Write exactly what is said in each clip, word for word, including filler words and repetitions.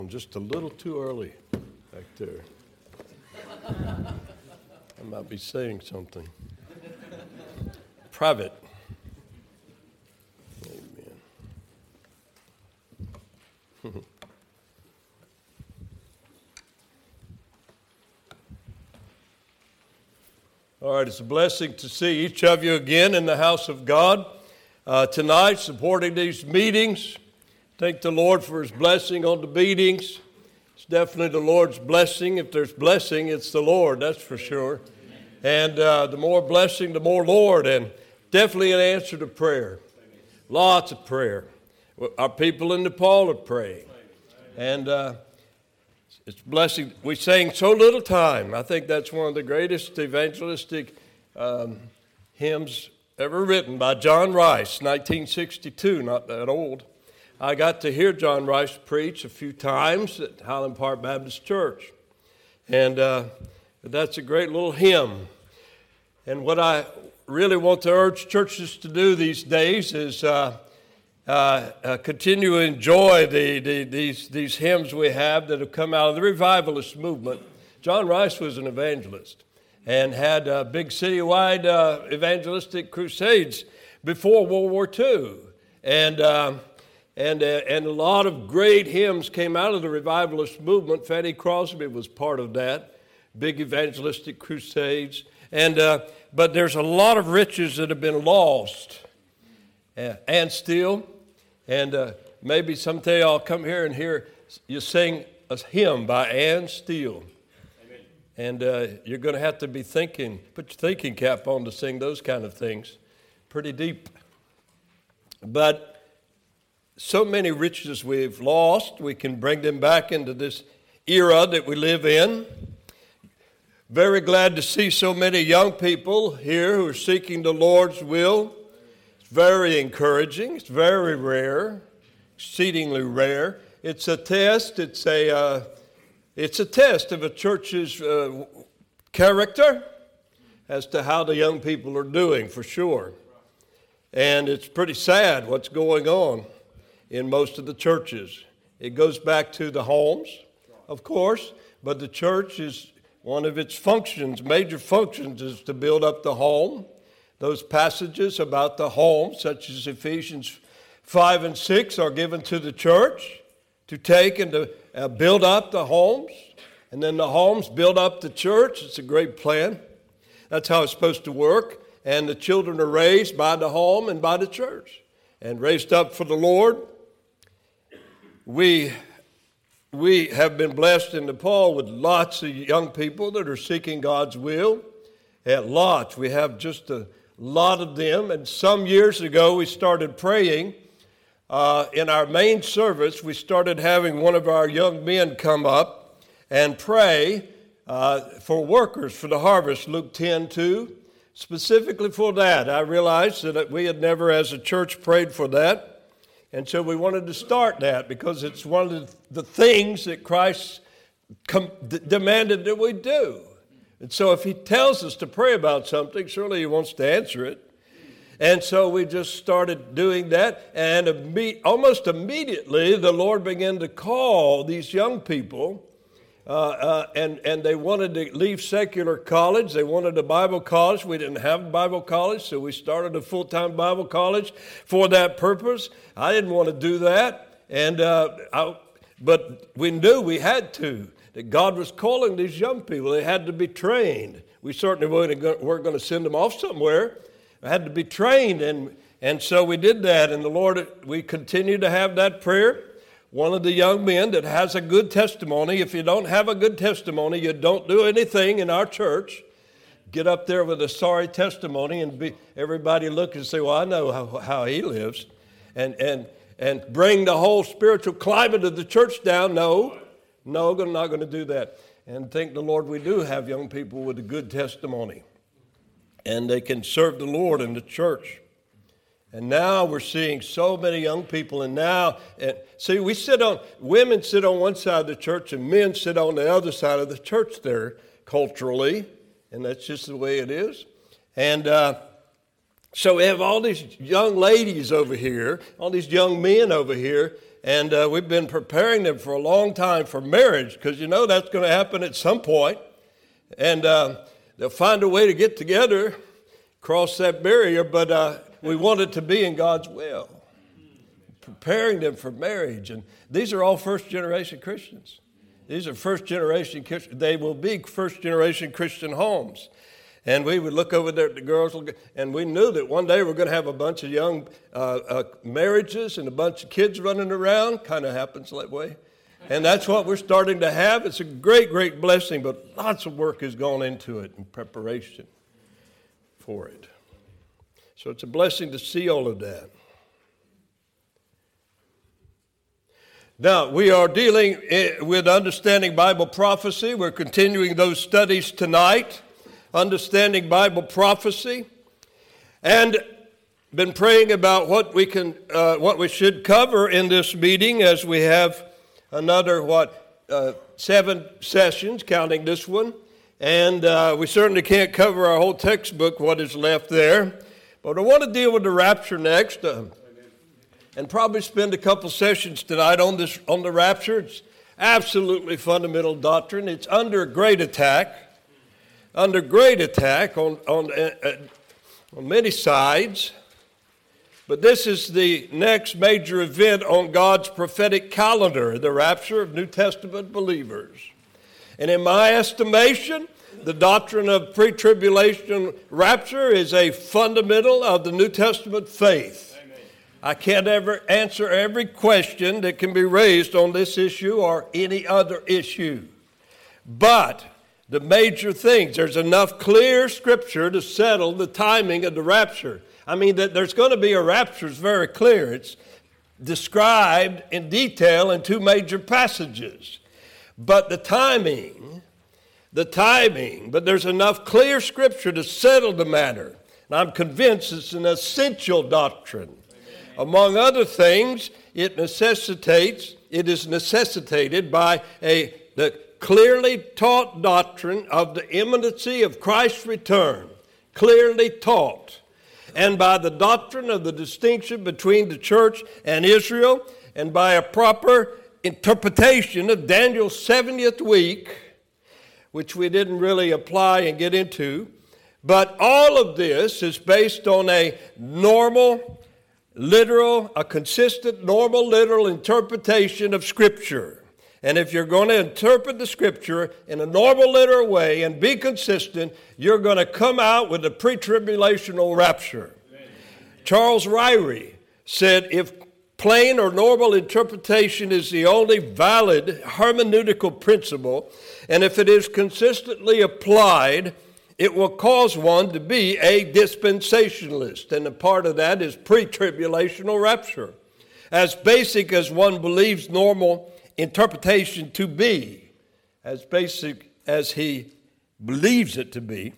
Just a little too early back there. I might be saying something. Private. Amen. All right, it's a blessing to see each of you again in the house of God uh, tonight, supporting these meetings. Thank the Lord for His blessing on the meetings. It's definitely the Lord's blessing. If there's blessing, it's the Lord, that's for sure. And uh, the more blessing, the more Lord, and definitely an answer to prayer. Lots of prayer. Our people in Nepal are praying. And uh, it's a blessing. We sang So Little Time. I think that's one of the greatest evangelistic um, hymns ever written by John Rice, nineteen sixty-two, not that old. I got to hear John Rice preach a few times at Highland Park Baptist Church. And uh, that's a great little hymn. And what I really want to urge churches to do these days is uh, uh, uh, continue to enjoy the, the, these, these hymns we have that have come out of the revivalist movement. John Rice was an evangelist and had uh, big citywide uh, evangelistic crusades before World War Two. And... Uh, And, uh, and a lot of great hymns came out of the revivalist movement. Fanny Crosby was part of that, big evangelistic crusades. And uh, but there's a lot of riches that have been lost uh, and still. And uh, maybe someday I'll come here and hear you sing a hymn by Ann Steele. Amen. And uh, you're going to have to be thinking, put your thinking cap on to sing those kind of things. Pretty deep. But so many riches we've lost, we can bring them back into this era that we live in. Very glad to see so many young people here who are seeking the Lord's will. It's very encouraging. It's very rare, exceedingly rare. It's a test. It's a uh, it's a test of a church's uh, character as to how the young people are doing, for sure. And it's pretty sad what's going on in most of the churches. It goes back to the homes, of course, but the church is one of its functions, major functions, is to build up the home. Those passages about the home, such as Ephesians five and six, are given to the church to take and to uh, build up the homes, and then the homes build up the church. It's a great plan. That's how it's supposed to work, and the children are raised by the home and by the church, and raised up for the Lord. We we have been blessed in Nepal with lots of young people that are seeking God's will. At lots. We have just a lot of them. And some years ago, we started praying. Uh, in our main service, we started having one of our young men come up and pray uh, for workers for the harvest, Luke ten two. Specifically for that, I realized that we had never as a church prayed for that. And so we wanted to start that because it's one of the things that Christ com- d- demanded that we do. And so if He tells us to pray about something, surely He wants to answer it. And so we just started doing that. And imme- almost immediately, the Lord began to call these young people. Uh, uh, and, and they wanted to leave secular college. They wanted a Bible college. We didn't have a Bible college, so we started a full-time Bible college for that purpose. I didn't want to do that, and uh, I, but we knew we had to, that God was calling these young people. They had to be trained. We certainly weren't going to send them off somewhere. They had to be trained, and, and so we did that, and the Lord, we continued to have that prayer. One of the young men that has a good testimony. If you don't have a good testimony, you don't do anything in our church. Get up there with a sorry testimony and be, everybody look and say, well, I know how, how he lives. And, and, and bring the whole spiritual climate of the church down. No, no, I'm not going to do that. And thank the Lord we do have young people with a good testimony. And they can serve the Lord in the church. And now we're seeing so many young people, and now, and see, we sit on, women sit on one side of the church, and men sit on the other side of the church there, culturally, and that's just the way it is. And uh, so we have all these young ladies over here, all these young men over here, And uh, we've been preparing them for a long time for marriage, because you know that's going to happen at some point. And uh, they'll find a way to get together, cross that barrier, but uh, we want it to be in God's will. Preparing them for marriage. And these are all first-generation Christians. These are first-generation Christians. They will be first-generation Christian homes. And we would look over there at the girls, and we knew that one day we're going to have a bunch of young uh, uh, marriages and a bunch of kids running around. Kind of happens that way. And that's what we're starting to have. It's a great, great blessing, but lots of work has gone into it in preparation for it. So it's a blessing to see all of that. Now, we are dealing with understanding Bible prophecy. We're continuing those studies tonight. Understanding Bible prophecy, and been praying about what we can, uh, what we should cover in this meeting, as we have another what uh, seven sessions, counting this one, and uh, we certainly can't cover our whole textbook, what is left there. But I want to deal with the rapture next, uh, and probably spend a couple sessions tonight on this on the rapture. It's absolutely fundamental doctrine. It's under great attack. Under great attack on, on, uh, on many sides. But this is the next major event on God's prophetic calendar, the rapture of New Testament believers. And in my estimation, the doctrine of pre-tribulation rapture is a fundamental of the New Testament faith. Amen. I can't ever answer every question that can be raised on this issue or any other issue. But the major things, there's enough clear scripture to settle the timing of the rapture. I mean, that there's going to be a rapture is very clear. It's described in detail in two major passages. But the timing, the timing, but there's enough clear scripture to settle the matter. And I'm convinced it's an essential doctrine. Amen. Among other things, it necessitates, it is necessitated by a the clearly taught doctrine of the imminency of Christ's return, clearly taught, and by the doctrine of the distinction between the church and Israel, and by a proper interpretation of Daniel's seventieth week, which we didn't really apply and get into. But all of this is based on a normal, literal, a consistent, normal, literal interpretation of Scripture. And if you're going to interpret the Scripture in a normal, literal way and be consistent, you're going to come out with a pre-tribulational rapture. Amen. Charles Ryrie said, if plain or normal interpretation is the only valid hermeneutical principle, and if it is consistently applied, it will cause one to be a dispensationalist. And a part of that is pre-tribulational rapture. As basic as one believes normal interpretation to be, as basic as he believes it to be,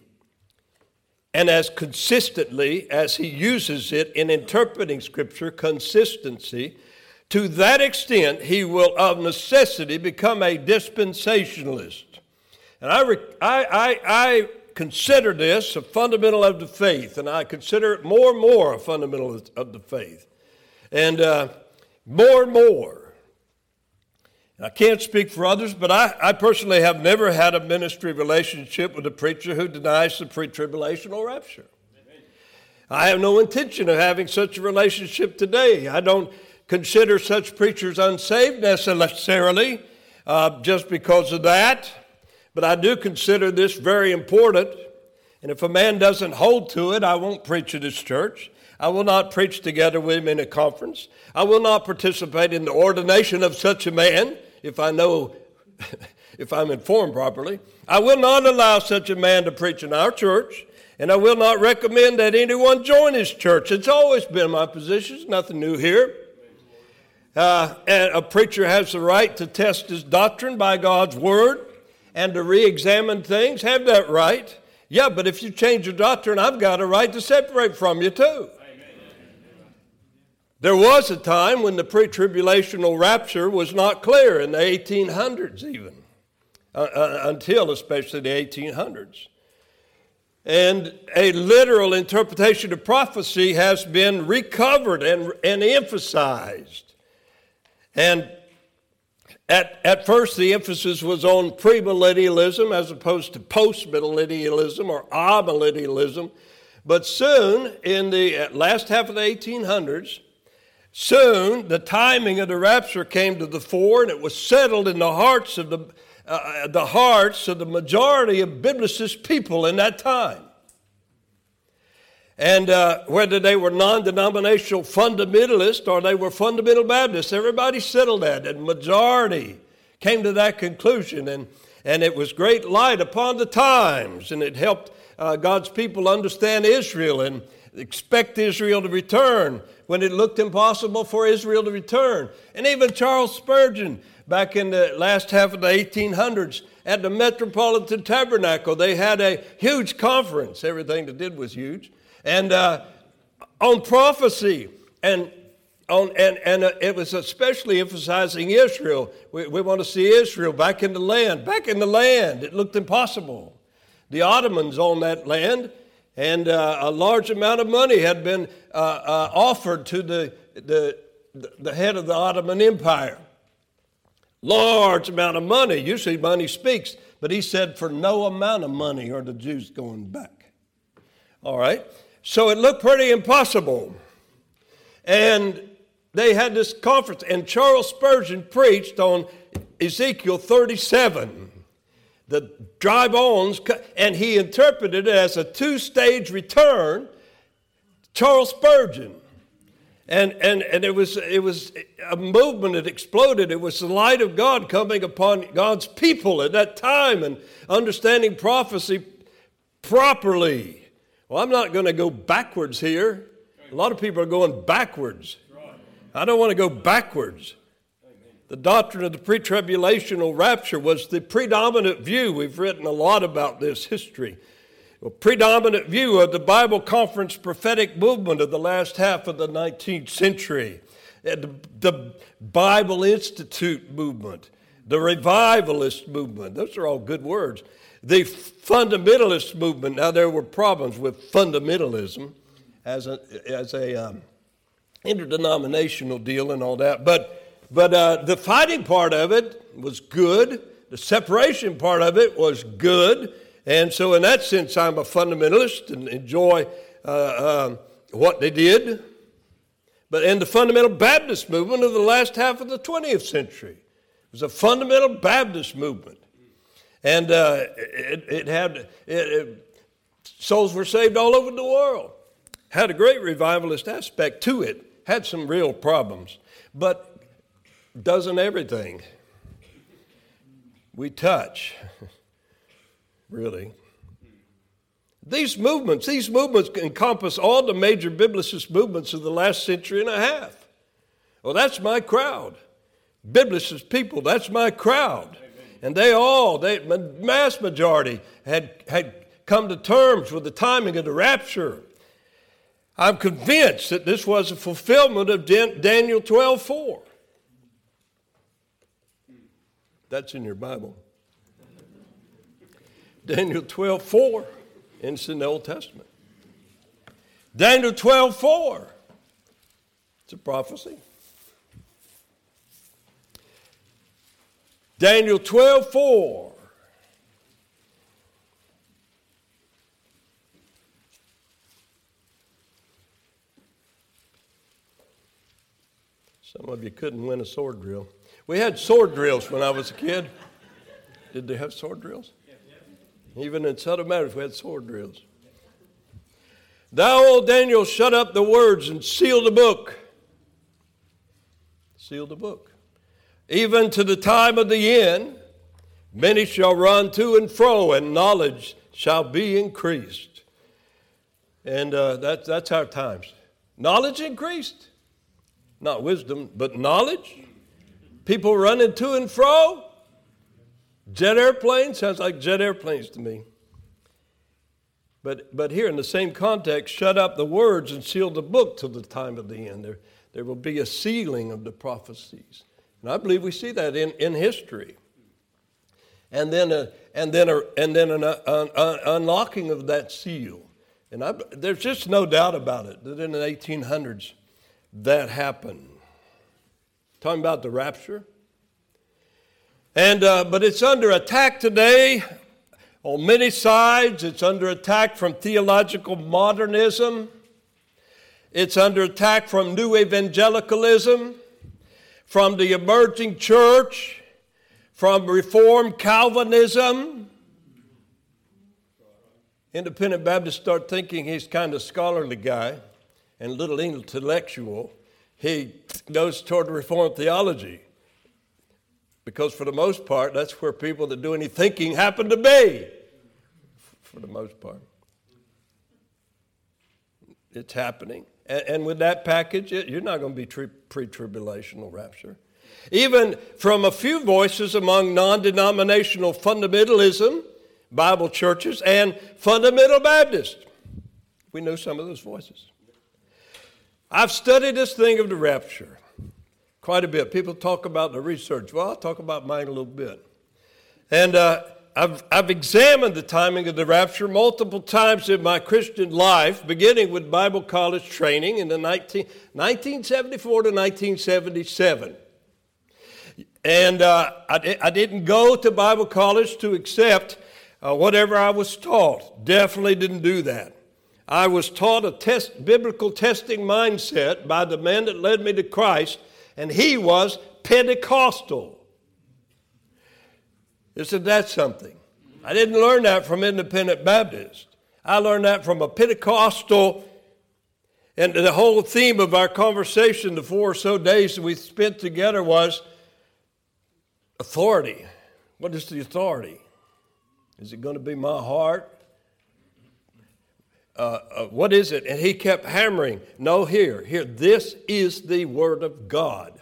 and as consistently as he uses it in interpreting Scripture, consistency, to that extent he will of necessity become a dispensationalist. And I, I, I, I consider this a fundamental of the faith, and I consider it more and more a fundamental of the faith. And uh, more and more. I can't speak for others, but I, I personally have never had a ministry relationship with a preacher who denies the pre-tribulational rapture. Amen. I have no intention of having such a relationship today. I don't consider such preachers unsaved necessarily uh, just because of that, but I do consider this very important. And if a man doesn't hold to it, I won't preach at his church. I will not preach together with him in a conference. I will not participate in the ordination of such a man if I know, if I'm informed properly. I will not allow such a man to preach in our church, and I will not recommend that anyone join his church. It's always been my position. It's nothing new here. Uh, and a preacher has the right to test his doctrine by God's word and to re-examine things. Have that right. Yeah, but if you change your doctrine, I've got a right to separate from you too. There was a time when the pre-tribulational rapture was not clear, in the eighteen hundreds even, uh, uh, until especially the eighteen hundreds. And a literal interpretation of prophecy has been recovered and, and emphasized. And at, at first, the emphasis was on premillennialism as opposed to postmillennialism or amillennialism. But soon, in the last half of the eighteen hundreds, soon the timing of the rapture came to the fore, and it was settled in the hearts of the uh, the hearts of the majority of biblicist people in that time. And uh, whether they were non-denominational fundamentalists or they were fundamental Baptists, everybody settled that, and majority came to that conclusion. And, and it was great light upon the times, and it helped uh, God's people understand Israel and expect Israel to return when it looked impossible for Israel to return. And even Charles Spurgeon, back in the last half of the eighteen hundreds, at the Metropolitan Tabernacle, they had a huge conference. Everything they did was huge. And uh, on prophecy, and on and and uh, it was especially emphasizing Israel. We, we want to see Israel back in the land, back in the land. It looked impossible. The Ottomans owned that land, and uh, a large amount of money had been uh, uh, offered to the, the the head of the Ottoman Empire. Large amount of money. Usually money speaks, but he said, for no amount of money are the Jews going back. All right. So it looked pretty impossible. And they had this conference, and Charles Spurgeon preached on Ezekiel thirty-seven, the dry bones, and he interpreted it as a two-stage return. Charles Spurgeon. And, and, and it was, it was a movement that exploded. It was the light of God coming upon God's people at that time and understanding prophecy properly. Well, I'm not going to go backwards here. A lot of people are going backwards. I don't want to go backwards. The doctrine of the pre-tribulational rapture was the predominant view. We've written a lot about this history. A predominant view of the Bible Conference prophetic movement of the last half of the nineteenth century. The, the Bible Institute movement, the revivalist movement. Those are all good words. The fundamentalist movement. Now, there were problems with fundamentalism as a as a um, interdenominational deal and all that. But but uh, the fighting part of it was good. The separation part of it was good. And so, in that sense, I'm a fundamentalist and enjoy uh, uh, what they did. But in the fundamental Baptist movement of the last half of the twentieth century, it was a fundamental Baptist movement. And uh, it, it had it, it, souls were saved all over the world. Had a great revivalist aspect to it. Had some real problems, but doesn't everything we touch really. These movements, these movements encompass all the major biblicist movements of the last century and a half. Well, that's my crowd. Biblicist people, that's my crowd. And they all, they, mass majority, had, had come to terms with the timing of the rapture. I'm convinced that this was a fulfillment of Daniel twelve four. That's in your Bible. Daniel twelve four. It's in the Old Testament. Daniel twelve four. It's a prophecy. Daniel twelve four. Some of you couldn't win a sword drill. We had sword drills when I was a kid. Did they have sword drills? Even in Southern Matters, we had sword drills. Thou, O Daniel, shut up the words and seal the book. Seal the book. Even to the time of the end, many shall run to and fro, and knowledge shall be increased. And uh, that, that's our times. Knowledge increased. Not wisdom, but knowledge. People running to and fro. Jet airplanes, sounds like jet airplanes to me. But but here in the same context, shut up the words and seal the book till the time of the end. There, there will be a sealing of the prophecies. And I believe we see that in, in history. And then a, and then a, and then an, an, an unlocking of that seal. And I, there's just no doubt about it that in the eighteen hundreds that happened. talking about the rapture. And uh, but it's under attack today on many sides. It's under attack from theological modernism. It's under attack from new evangelicalism, from the emerging church, from Reformed Calvinism. Independent Baptists start thinking he's kind of scholarly guy and a little intellectual. He goes toward Reformed theology because for the most part, that's where people that do any thinking happen to be, for the most part. It's happening. And, and with that package, it, you're not going to be tri- pre-tribulational rapture. Even from a few voices among non-denominational fundamentalism, Bible churches, and fundamental Baptists. We know some of those voices. I've studied this thing of the rapture quite a bit. People talk about the research. Well, I'll talk about mine a little bit. And uh, I've, I've examined the timing of the rapture multiple times in my Christian life, beginning with Bible college training in the nineteen seventy-four to nineteen seventy-seven. And uh, I, I didn't go to Bible college to accept uh, whatever I was taught. Definitely didn't do that. I was taught a test, biblical testing mindset by the man that led me to Christ, and he was Pentecostal. Isn't that something? I didn't learn that from independent Baptists. I learned that from a Pentecostal, and the whole theme of our conversation the four or so days that we spent together was authority. What is the authority? Is it going to be my heart? Uh, uh, what is it? And he kept hammering, no, here, here, this is the Word of God.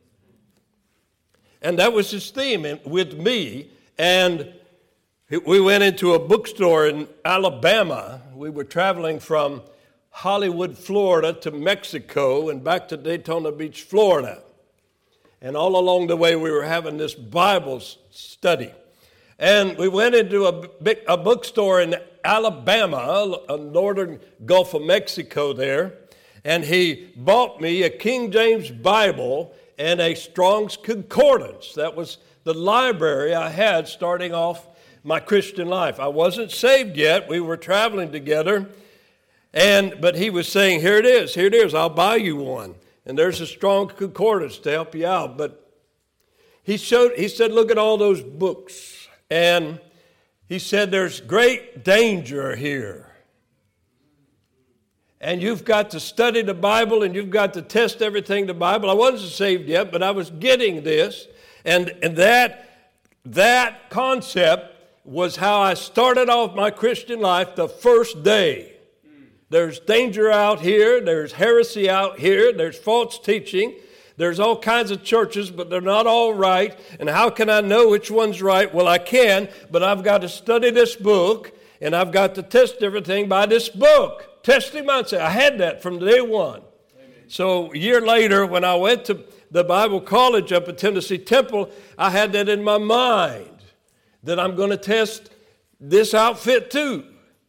And that was his theme with me. And we went into a bookstore in Alabama. We were traveling from Hollywood, Florida to Mexico and back to Daytona Beach, Florida. And all along the way, we were having this Bible study. And we went into a, big, a bookstore in Alabama, a northern Gulf of Mexico there, and he bought me a King James Bible and a Strong's Concordance. That was the library I had starting off my Christian life. I wasn't saved yet. We were traveling together, and but he was saying, here it is, here it is, I'll buy you one. And there's a Strong Concordance to help you out. But he showed, he said, look at all those books. And he said, there's great danger here. And you've got to study the Bible and you've got to test everything the Bible. I wasn't saved yet, but I was getting this. And, and that, that concept was how I started off my Christian life the first day. There's danger out here. There's heresy out here. There's false teaching. There's all kinds of churches, but they're not all right. And how can I know which one's right? Well, I can, but I've got to study this book, and I've got to test everything by this book. Testing mindset. I had that from day one. Amen. So a year later, when I went to the Bible college up at Tennessee Temple, I had that in my mind, that I'm going to test this outfit too.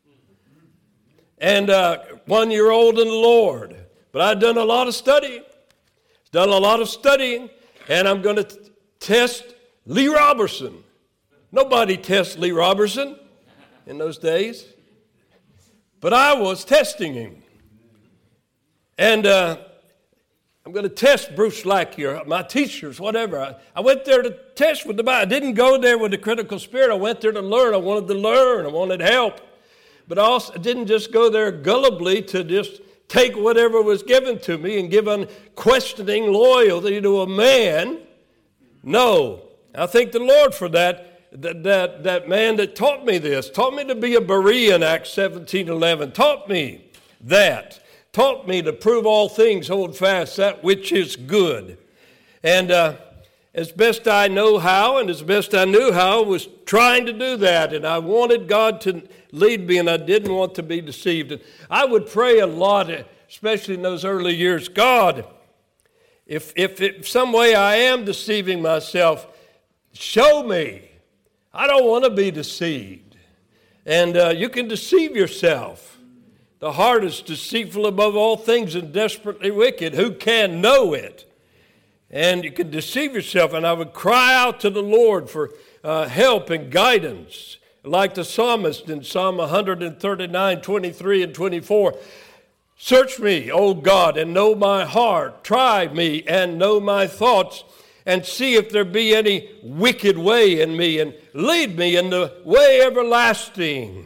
And uh, one year old in the Lord. But I'd done a lot of studying. Done a lot of studying, and I'm going to t- test Lee Roberson. Nobody tests Lee Roberson in those days, but I was testing him. And uh, I'm going to test Bruce Lackey, my teachers, whatever. I, I went there to test with the Bible. I didn't go there with the critical spirit. I went there to learn. I wanted to learn. I wanted help. But I also didn't just go there gullibly to just take whatever was given to me and give unquestioning loyalty to a man. No. I thank the Lord for that, that, that, that man that taught me this, taught me to be a Berean, Acts seventeen eleven, taught me that, taught me to prove all things, hold fast that which is good. And uh, as best I know how, and as best I knew how, I was trying to do that, and I wanted God to lead me, and I didn't want to be deceived. And I would pray a lot, especially in those early years, God, if, if, if some way I am deceiving myself, show me. I don't want to be deceived. And uh, you can deceive yourself. The heart is deceitful above all things and desperately wicked. Who can know it? And you can deceive yourself. And I would cry out to the Lord for uh, help and guidance, like the psalmist in Psalm one thirty-nine, twenty-three and twenty-four. Search me, O God, and know my heart. Try me and know my thoughts, and see if there be any wicked way in me, and lead me in the way everlasting.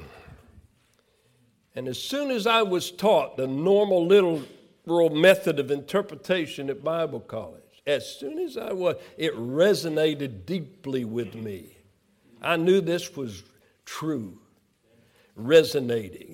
And as soon as I was taught the normal literal method of interpretation at Bible college, as soon as I was, it resonated deeply with me. I knew this was true, resonating.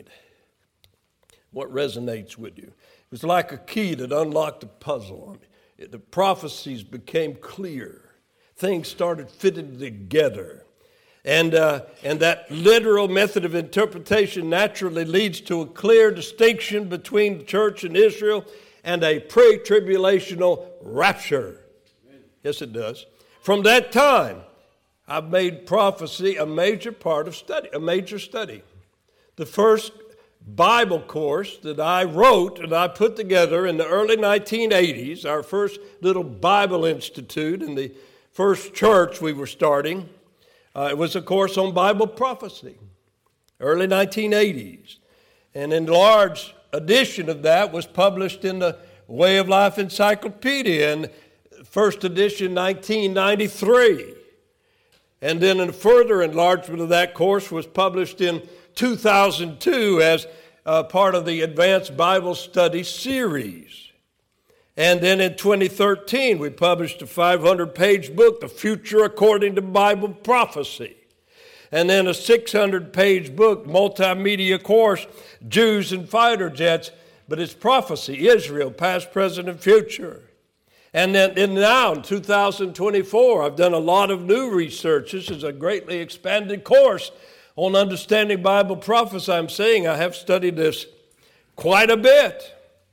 What resonates with you? It was like a key that unlocked a puzzle. The prophecies became clear. Things started fitting together. And, uh, and that literal method of interpretation naturally leads to a clear distinction between the church in Israel and a pre-tribulational rapture. Yes, it does. From that time, I've made prophecy a major part of study, a major study. The first Bible course that I wrote and I put together in the early nineteen eighties, our first little Bible institute in the first church we were starting, uh, it was a course on Bible prophecy, early nineteen eighties. An enlarged edition of that was published in the Way of Life Encyclopedia in first edition nineteen ninety-three. And then a further enlargement of that course was published in two thousand two as uh, part of the Advanced Bible Study series. And then in twenty thirteen, we published a five hundred page book, The Future According to Bible Prophecy. And then a six hundred page book, multimedia course, Jews and Fighter Jets, but it's prophecy, Israel, past, present, and future. And then and now in two thousand twenty-four, I've done a lot of new research. This is a greatly expanded course on understanding Bible prophecy. I'm saying I have studied this quite a bit.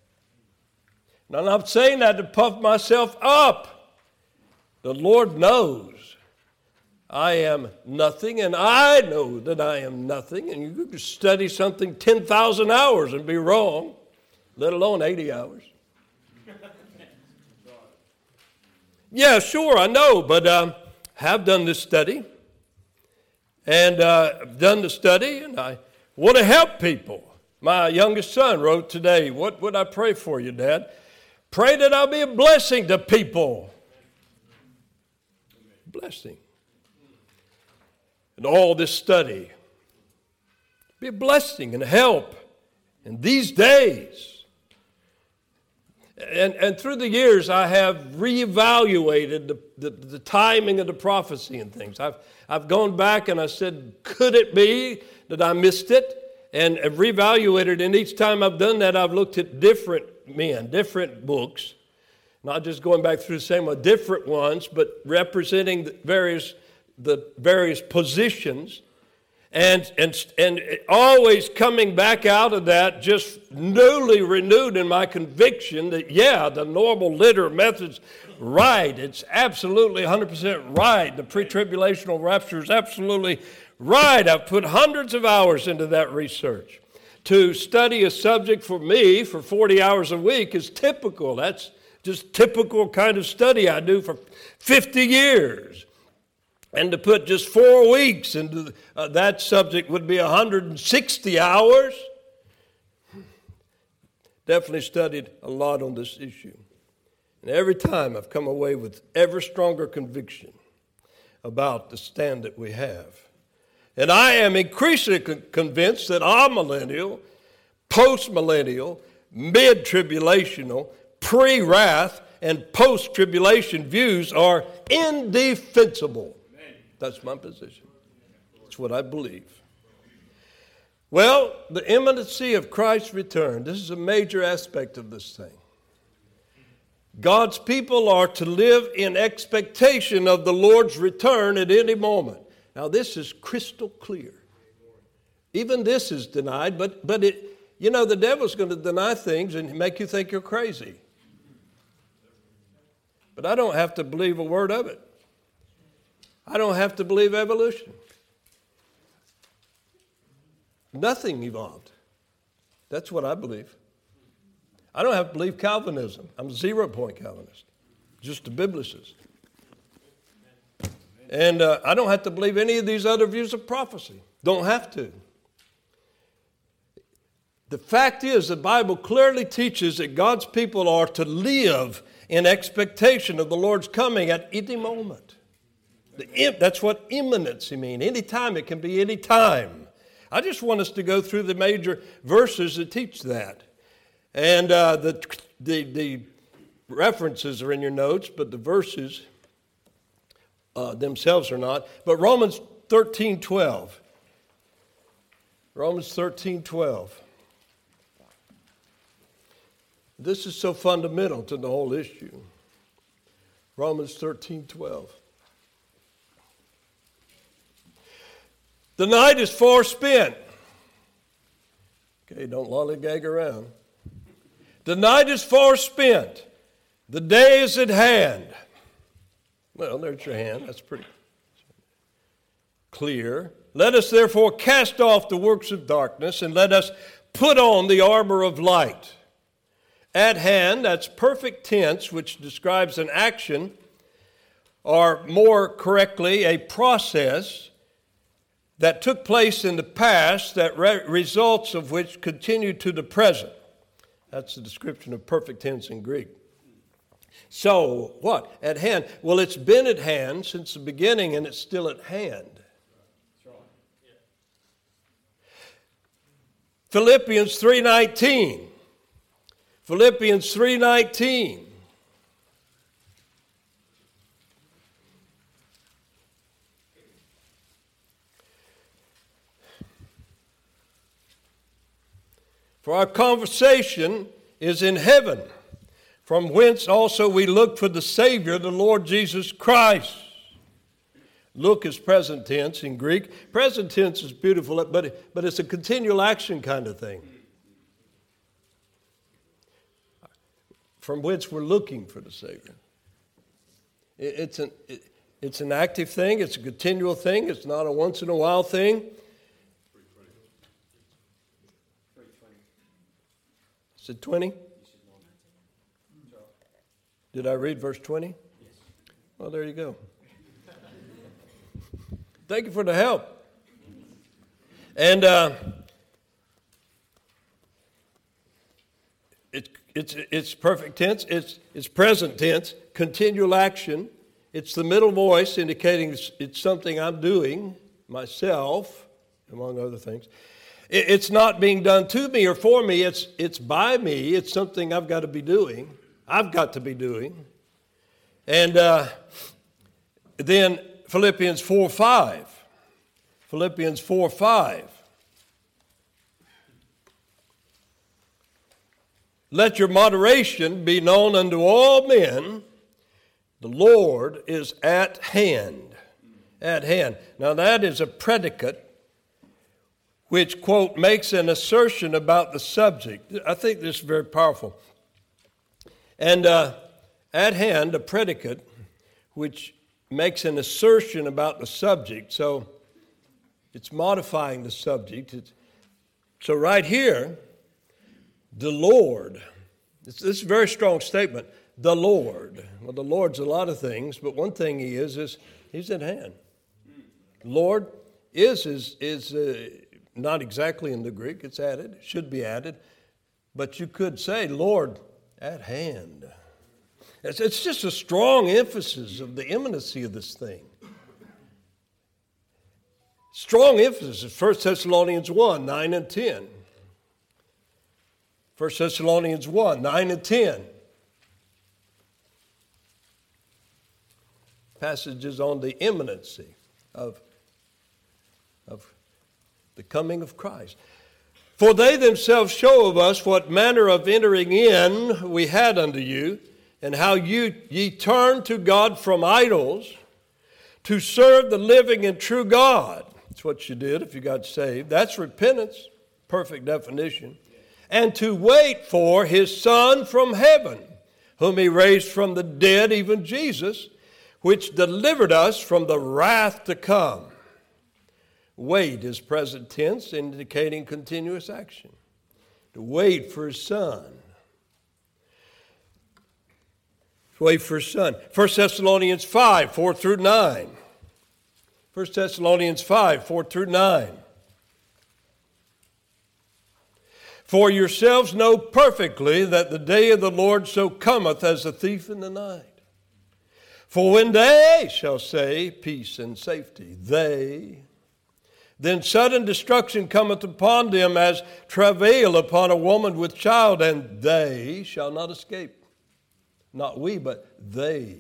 And I'm not saying that to puff myself up. The Lord knows I am nothing, and I know that I am nothing. And you could study something ten thousand hours and be wrong, let alone eighty hours. Yeah, sure, I know, but um, have done this study, and uh, I've done the study, and I want to help people. My youngest son wrote today, "What would I pray for you, Dad? Pray that I'll be a blessing to people." Blessing. And all this study, be a blessing and help in these days. And, and through the years, I have reevaluated the, the, the timing of the prophecy and things. I've, I've gone back and I said, could it be that I missed it? And I've reevaluated, and each time I've done that, I've looked at different men, different books, not just going back through the same one, different ones, but representing the various, the various positions. And, and, and always coming back out of that, just newly renewed in my conviction that, yeah, the normal literal method's right. It's absolutely one hundred percent right. The pre-tribulational rapture is absolutely right. I've put hundreds of hours into that research. To study a subject for me for forty hours a week is typical. That's just typical kind of study I do for fifty years. And to put just four weeks into uh, that subject would be one hundred sixty hours. Definitely studied a lot on this issue. And every time I've come away with ever stronger conviction about the stand that we have. And I am increasingly con- convinced that amillennial, post-millennial, mid-tribulational, pre-wrath, and post-tribulation views are indefensible. That's my position. That's what I believe. Well, the imminency of Christ's return, this is a major aspect of this thing. God's people are to live in expectation of the Lord's return at any moment. Now, this is crystal clear. Even this is denied, but, but it, you know, the devil's going to deny things and make you think you're crazy. But I don't have to believe a word of it. I don't have to believe evolution. Nothing evolved. That's what I believe. I don't have to believe Calvinism. I'm a zero-point Calvinist. just a biblicist. And uh, I don't have to believe any of these other views of prophecy. Don't have to. The fact is, the Bible clearly teaches that God's people are to live in expectation of the Lord's coming at any moment. The, that's what imminency means. Any time, it can be any time. I just want us to go through the major verses that teach that. And uh, the, the, the references are in your notes, but the verses uh, themselves are not. But Romans thirteen twelve. Romans thirteen twelve. This is so fundamental to the whole issue. Romans thirteen twelve. The night is far spent. Okay, don't lollygag around. The night is far spent. The day is at hand. Well, there's your hand. That's pretty clear. Let us therefore cast off the works of darkness and let us put on the armor of light. At hand, that's perfect tense, which describes an action, or more correctly, a process that took place in the past, that re- results of which continue to the present. That's the description of perfect tense in Greek. So, what? At hand. Well, it's been at hand since the beginning, and it's still at hand. Philippians three nineteen. Philippians three nineteen. For our conversation is in heaven, from whence also we look for the Savior, the Lord Jesus Christ. Look is present tense in Greek. Present tense is beautiful, but, but it's a continual action kind of thing. From whence we're looking for the Savior. It, it's, an, it, it's an active thing. It's a continual thing. It's not a once-in-a-while thing. Is it twenty? Did I read verse twenty? Yes. Well, there you go. Thank you for the help. And uh, it, it's it's perfect tense. It's it's present tense. Continual action. It's the middle voice indicating it's, it's something I'm doing myself, among other things. It, it's not being done to me or for me. It's it's by me. It's something I've got to be doing. I've got to be doing. And uh, then Philippians four five. Philippians four five. Let your moderation be known unto all men. The Lord is at hand. At hand. Now that is a predicate which, quote, makes an assertion about the subject. I think this is very powerful. And uh, at hand, a predicate which makes an assertion about the subject. So it's modifying the subject. It's, so right here, the Lord. This, this is a very strong statement. The Lord. Well, the Lord's a lot of things, but one thing he is, is he's at hand. Lord is, is, is uh, not exactly in the Greek. It's added. It should be added. But you could say, Lord, at hand. It's, it's just a strong emphasis of the imminency of this thing. Strong emphasis. First Thessalonians one, nine and ten. First Thessalonians one, nine and ten. Passages on the imminency of, of the coming of Christ. For they themselves show of us what manner of entering in we had unto you, and how you ye turned to God from idols to serve the living and true God. That's what you did if you got saved. That's repentance, perfect definition. And to wait for his Son from heaven, whom he raised from the dead, even Jesus, which delivered us from the wrath to come. Wait is present tense, indicating continuous action. To wait for his Son. Wait for his son. First Thessalonians five, four through nine. First Thessalonians five, four through nine. For yourselves know perfectly that the day of the Lord so cometh as a thief in the night. For when they shall say, peace and safety, they, then sudden destruction cometh upon them as travail upon a woman with child, and they shall not escape. Not we, but they.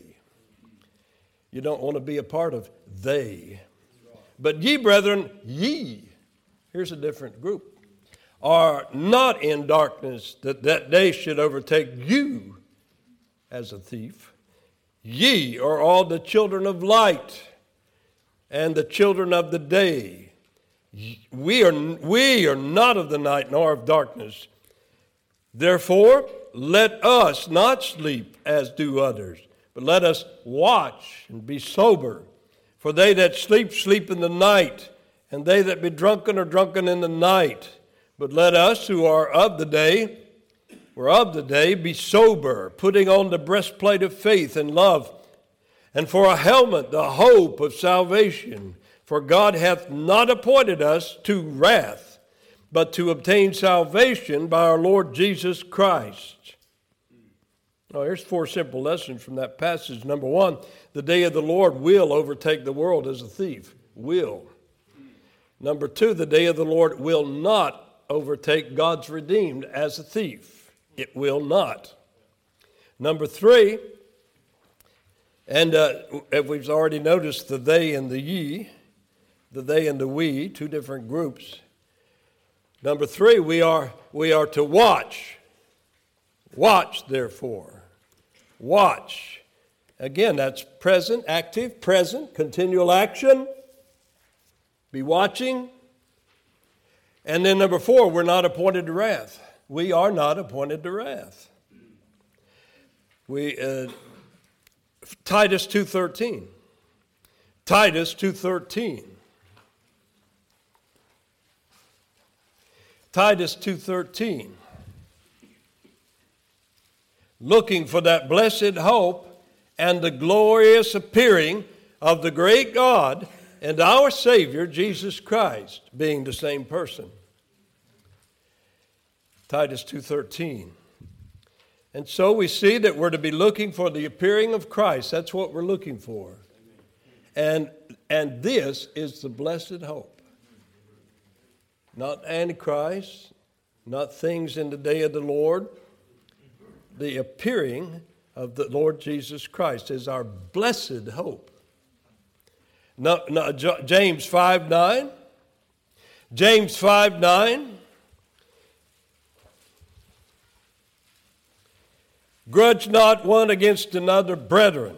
You don't want to be a part of they. But ye, brethren, ye, here's a different group, are not in darkness, that that day should overtake you as a thief. Ye are all the children of light and the children of the day. We are, we are not of the night nor of darkness. Therefore, let us not sleep as do others, but let us watch and be sober. For they that sleep, sleep in the night, and they that be drunken are drunken in the night. But let us who are of the day, we're of the day, be sober, putting on the breastplate of faith and love, and for a helmet the hope of salvation. For God hath not appointed us to wrath, but to obtain salvation by our Lord Jesus Christ. Now, here's four simple lessons from that passage. Number one, the day of the Lord will overtake the world as a thief. Will. Number two, the day of the Lord will not overtake God's redeemed as a thief. It will not. Number three, and uh, as we've already noticed, the they and the ye, the they and the we, two different groups. Number three, we are we are to watch. Watch, therefore. Watch. Again, that's present, active, present, continual action. Be watching. And then number four, we're not appointed to wrath. We are not appointed to wrath. We uh, Titus two thirteen. Titus two thirteen. Titus two thirteen. Looking for that blessed hope and the glorious appearing of the great God and our Savior, Jesus Christ, being the same person. Titus two thirteen. And so we see that we're to be looking for the appearing of Christ. That's what we're looking for. And, and this is the blessed hope. Not Antichrist, not things in the day of the Lord. The appearing of the Lord Jesus Christ is our blessed hope. No, no, James five nine. James five nine. Grudge not one against another, brethren.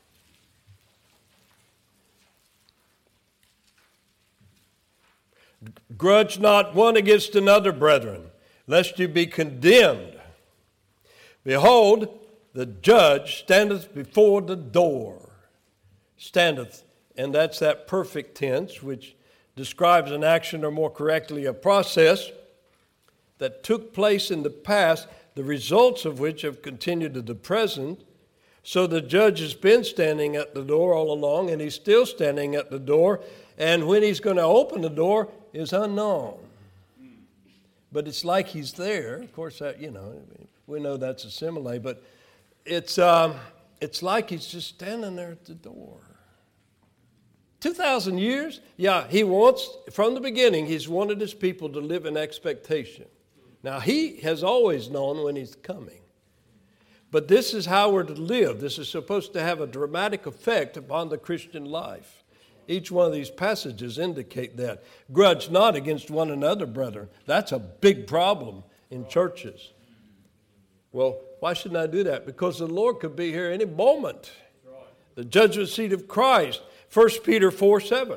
Grudge not one against another, brethren, lest you be condemned. Behold, the judge standeth before the door. Standeth, and that's that perfect tense, which describes an action, or more correctly, a process that took place in the past, the results of which have continued to the present. So the judge has been standing at the door all along, and he's still standing at the door, and when he's going to open the door is unknown. But it's like he's there. Of course, that, you know, we know that's a simile, but it's um, it's like he's just standing there at the door. two thousand years? Yeah, he wants, from the beginning, he's wanted his people to live in expectation. Now, he has always known when he's coming. But this is how we're to live. This is supposed to have a dramatic effect upon the Christian life. Each one of these passages indicate that. Grudge not against one another, brethren. That's a big problem in churches. Well, why shouldn't I do that? Because the Lord could be here any moment. The judgment seat of Christ. First Peter four seven.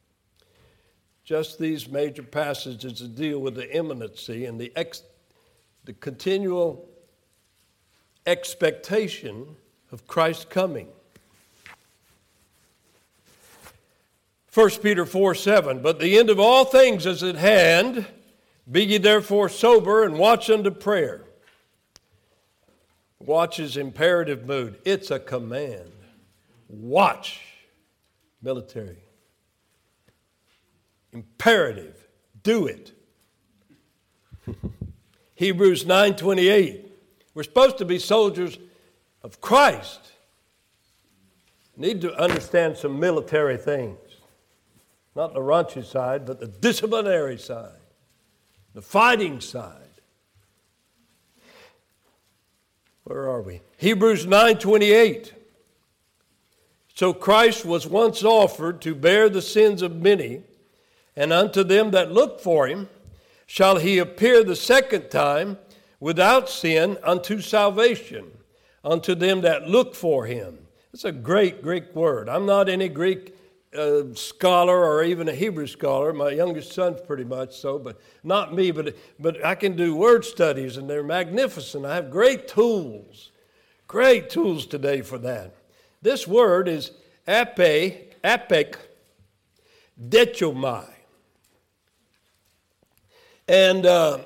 Just these major passages that deal with the imminency and the, ex, the continual expectation of Christ's coming. First Peter four seven, but the end of all things is at hand. Be ye therefore sober and watch unto prayer. Watch is imperative mood. It's a command. Watch. Military. Imperative. Do it. Hebrews nine twenty-eight. We're supposed to be soldiers of Christ. Need to understand some military things. Not the raunchy side, but the disciplinary side. The fighting side. Where are we? Hebrews nine twenty-eight. So Christ was once offered to bear the sins of many, and unto them that look for him shall he appear the second time without sin unto salvation, unto them that look for him. It's a great Greek word. I'm not any Greek uh, scholar or even a Hebrew scholar. My youngest son's pretty much so, but not me. But, but I can do word studies, and they're magnificent. I have great tools, great tools today for that. This word is ape, apek, dechomai. And uh,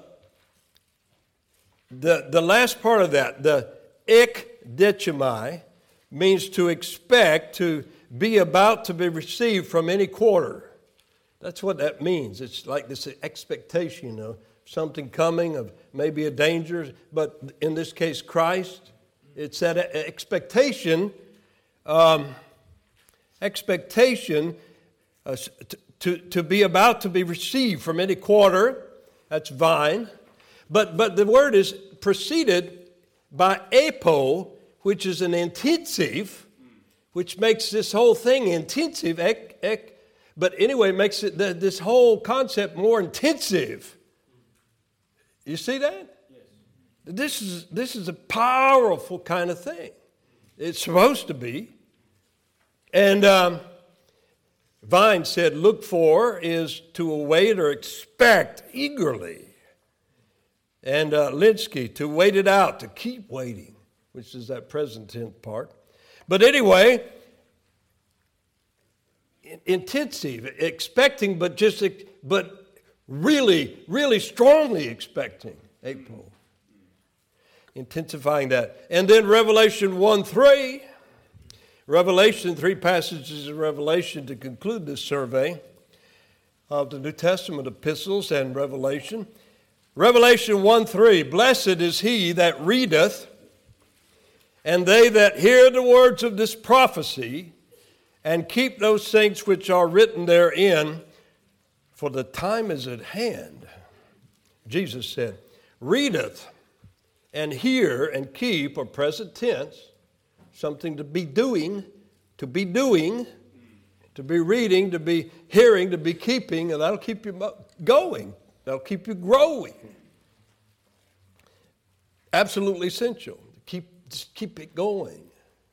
the, the last part of that, the ek dechomai, means to expect, to be about to be received from any quarter. That's what that means. It's like this expectation of something coming, of maybe a danger, but in this case, Christ. It's that expectation, um, expectation uh, to, to be about to be received from any quarter. That's vine. But, but the word is preceded by apo, which is an intensive, which makes this whole thing intensive. Ek, ek, but anyway, makes it the, this whole concept more intensive. You see that? Yes. This is this is a powerful kind of thing. It's supposed to be. And um, Vine said, "Look for is to await or expect eagerly." And uh, Linsky, to wait it out, to keep waiting, which is that present tense part. But anyway, intensive, expecting, but just but really, really strongly expecting. Apo. Intensifying that. And then Revelation one three. Revelation, three passages of Revelation to conclude this survey of the New Testament epistles and Revelation. Revelation one three. Blessed is he that readeth, and they that hear the words of this prophecy, and keep those things which are written therein, for the time is at hand. Jesus said, readeth and hear and keep, or present tense, something to be doing, to be doing, to be reading, to be hearing, to be keeping, and that'll keep you going. That'll keep you growing. Absolutely essential. Keep, just keep it going.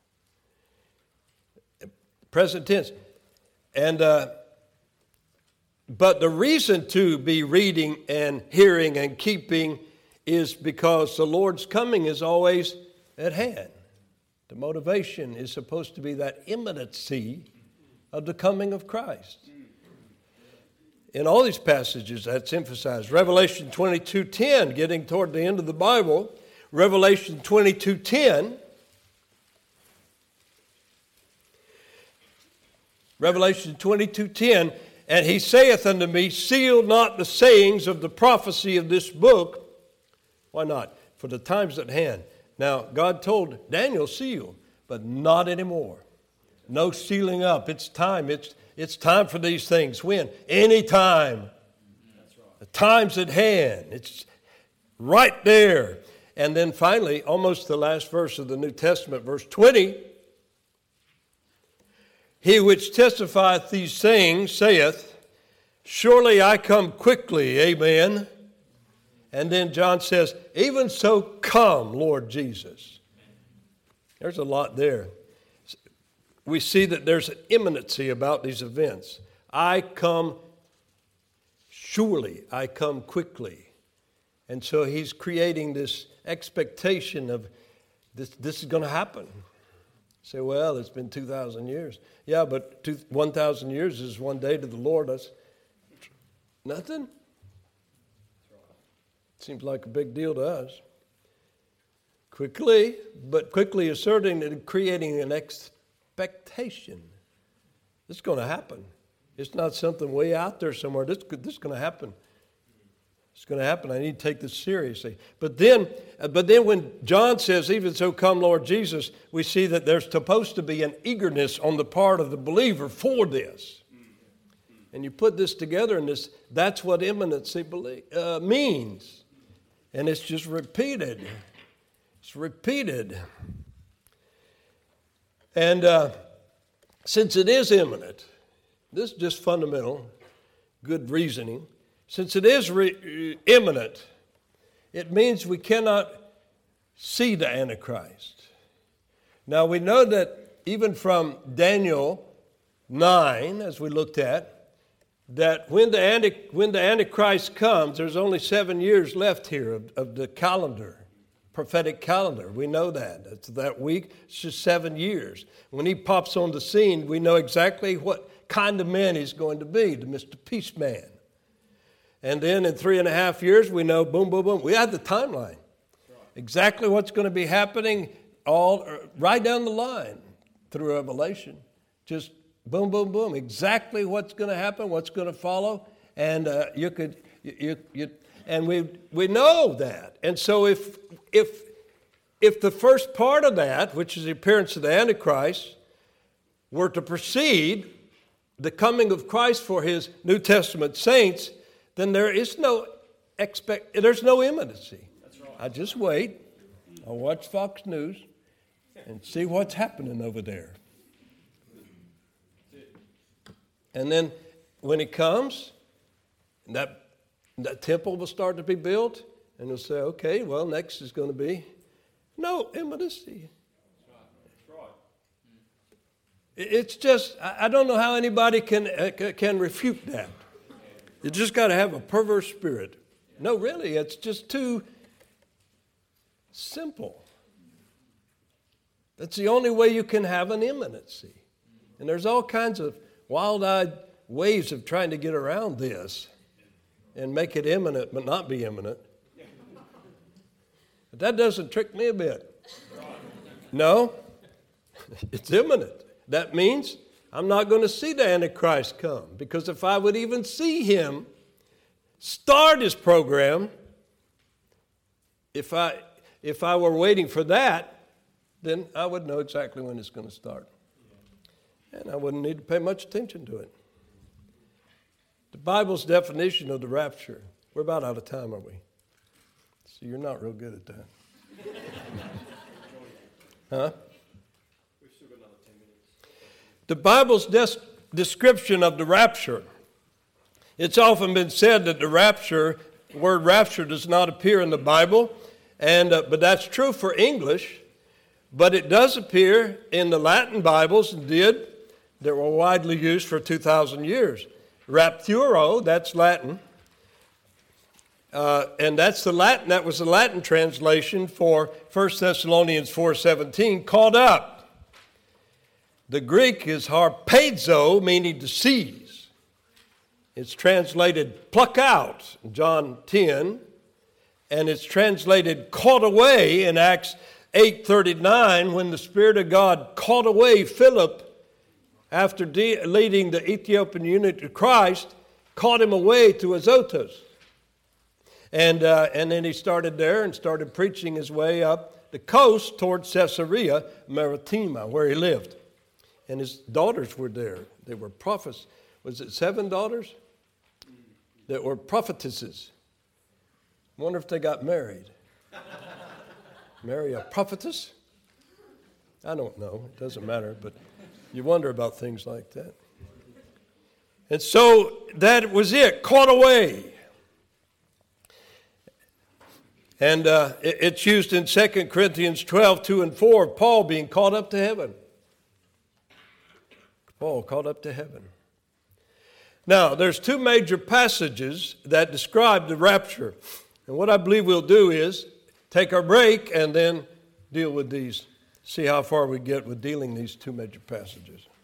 Present tense. And uh, but the reason to be reading and hearing and keeping is because the Lord's coming is always at hand. The motivation is supposed to be that imminency of the coming of Christ. In all these passages, that's emphasized. Revelation twenty-two ten, getting toward the end of the Bible, Revelation twenty-two ten. Revelation twenty-two ten, and he saith unto me, seal not the sayings of the prophecy of this book. Why not? For the time's at hand. Now, God told Daniel, seal, but not anymore. No sealing up. It's time. It's It's time for these things. When? Anytime. That's right. The time's at hand. It's right there. And then finally, almost the last verse of the New Testament, verse twenty. He which testifieth these things saith, surely I come quickly, amen. And then John says, even so come, Lord Jesus. There's a lot there. We see that there's an imminency about these events. I come surely, I come quickly. And so he's creating this expectation of this, this is going to happen. Say, well, it's been two thousand years. Yeah, but two, one thousand years is one day to the Lord. That's nothing. Seems like a big deal to us. Quickly, but quickly asserting and creating an expectation. It's going to happen. It's not something way out there somewhere. This, this is going to happen. It's going to happen. I need to take this seriously. But then, but then when John says, even so come Lord Jesus, we see that there's supposed to be an eagerness on the part of the believer for this. And you put this together, and this, that's what imminency believe, uh, means. And it's just repeated. It's repeated. And uh, since it is imminent, this is just fundamental, good reasoning. Since it is re- imminent, it means we cannot see the Antichrist. Now we know that even from Daniel nine, as we looked at, that when the, Anti- when the Antichrist comes, there's only seven years left here of, of the calendar, prophetic calendar. We know that. It's that week. It's just seven years. When he pops on the scene, we know exactly what kind of man he's going to be, the Mister Peace Man. And then in three and a half years, we know, boom, boom, boom. We have the timeline. Exactly what's going to be happening all right down the line through Revelation. Just boom, boom, boom. Exactly what's going to happen, what's going to follow. And uh, you could, you, you, you, and we we know that. And so if if if the first part of that, which is the appearance of the Antichrist, were to precede the coming of Christ for his New Testament saints, then there is no expect. There's no imminency. That's right. I just wait. I'll watch Fox News and see what's happening over there. And then when it comes, that that temple will start to be built, and they'll say, "Okay, well, next is going to be no imminency." That's right. It's just I don't know how anybody can uh, can refute that. You just got to have a perverse spirit. No, really, it's just too simple. That's the only way you can have an imminency. And there's all kinds of wild-eyed ways of trying to get around this and make it imminent but not be imminent. But that doesn't trick me a bit. No, it's imminent. That means I'm not going to see the Antichrist come, because if I would even see him start his program, if I if I were waiting for that, then I would know exactly when it's going to start. And I wouldn't need to pay much attention to it. The Bible's definition of the rapture, we're about out of time, are we? So you're not real good at that. Huh? The Bible's des- description of the rapture, it's often been said that the rapture, the word rapture does not appear in the Bible, and uh, but that's true for English, but it does appear in the Latin Bibles, and did, that were widely used for two thousand years. Rapturo, that's Latin, uh, and that's the Latin, that was the Latin translation for First Thessalonians four seventeen, caught up. The Greek is harpazo, meaning to seize. It's translated pluck out in John ten, and it's translated caught away in Acts eight thirty-nine, when the Spirit of God caught away Philip after de- leading the Ethiopian eunuch to Christ, caught him away to Azotus. And, uh, and then he started there and started preaching his way up the coast towards Caesarea Maritima, where he lived. And his daughters were there. They were prophets. Was it seven daughters? That were prophetesses. I wonder if they got married. Marry a prophetess? I don't know. It doesn't matter. But you wonder about things like that. And so that was it. Caught away. And uh, it's used in Second Corinthians twelve, two and four, Paul being caught up to heaven. Paul caught up to heaven. Now, there's two major passages that describe the rapture. And what I believe we'll do is take our break and then deal with these, see how far we get with dealing these two major passages.